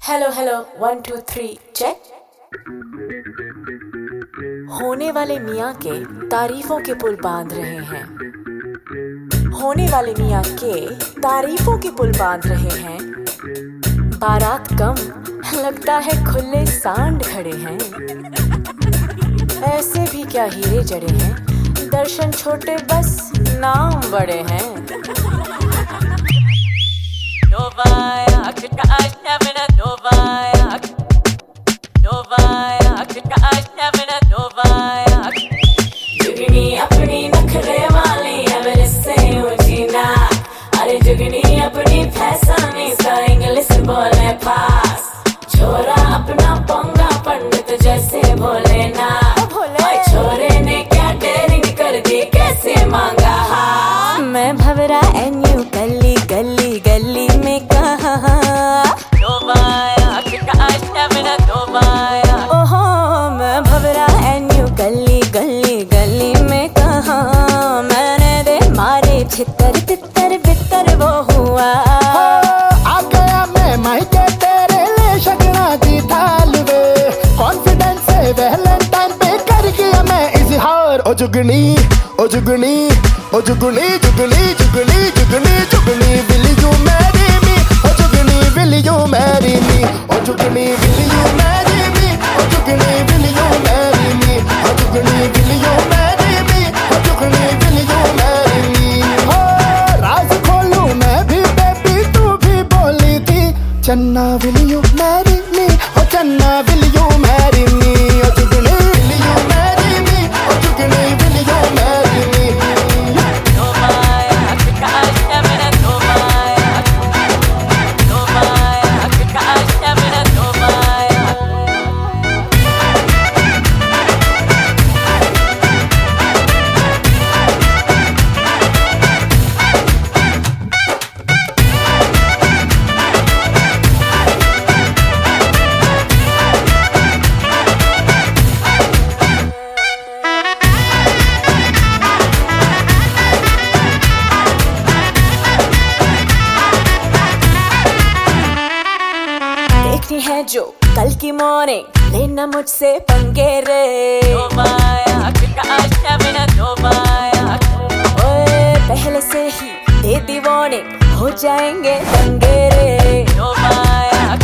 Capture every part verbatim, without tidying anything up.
Hello hello one two three check. होने वाले मियाँ के तारीफों के पुल बांध रहे हैं। होने वाले मियाँ के तारीफों के पुल बांध रहे हैं। बारात कम लगता है खुले सांड खड़े हैं। ऐसे भी क्या हीरे जड़े हैं, दर्शन छोटे बस नाम बड़े हैं। जुगनी अपनी नखरे वाली एवरेस्ट से ऊंची ना, अरे जुगनी अपनी फैसानी सा इंग्लिश बोले पास। छोरा अपना पोंगा पंडित जैसे बोले ना, भाई छोरे ने क्या डेरिंग कर दी, कैसे मांगा हाँ। मैं भवरा एन्यू गली गली गली में कहा ओहो, मैं भवरा एन्यू गली गली गली में कहा। मैंने दे मारे छितर तितर बितर वो हुआ। आ गया मैं मायके तेरे ले शगना दी थाल वे, कॉन्फिडेंस से वैलेंटाइन पे कर गया मैं इजहार। ओ जुगनी ओ जुगनी ओ Jugni Jugni Jugni Jugni Jugni will you marry me, ओ Jugni will you marry me, ओ Jugni will you marry me, ओ Jugni will you marry me, ओ Jugni will you marry me, ओ Jugni will you marry me. हो राज खोलूं मैं भी बेबी, तू भी बोली थी चन्ना विल यू मैरी मी, ओ चन्ना विल यू मैरी मी, ओ Jugni will you marry me, ओ Jugni will you marry me. देखनी है जो कल की मॉर्निंग, लेना मुझसे पंगे रे। ओए पहले से ही दे दी वार्निंग, हो जाएंगे दंगे रे। हाँ,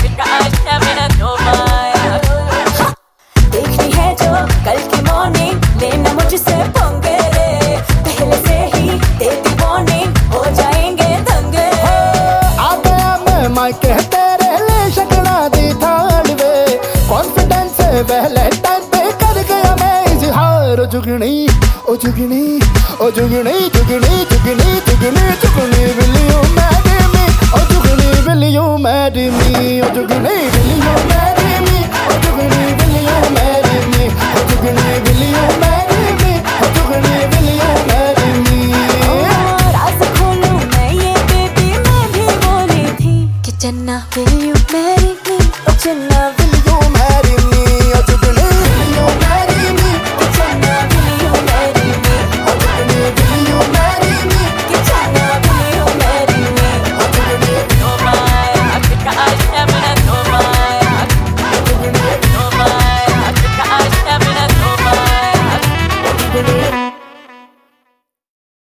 देखनी है जो कल की मॉर्निंग, लेना मुझसे पंगे रे। पहले से ही दे दी वार्निंग, हो जाएंगे दंगे। आ गया मैं मायके तेरे ले शगना दी थाल वे, कॉन्फिडेंस से वैलेंटाइन पे कर गया मैं इजहार। ओ जुगनी ओ जुगनी ओ Jugni Jugni Jugni Jugni Jugni will you marry me, ओ Jugni will you marry me, ओ Jugni will you marry me, ओ Jugni will you marry me, ओ Jugni will you marry me, ओ Jugni will you marry me. राज खोलूं मैं ये बेबी, मैं भी बोली थी कि चन्ना विल यू मैरी मी, ओ चन्ना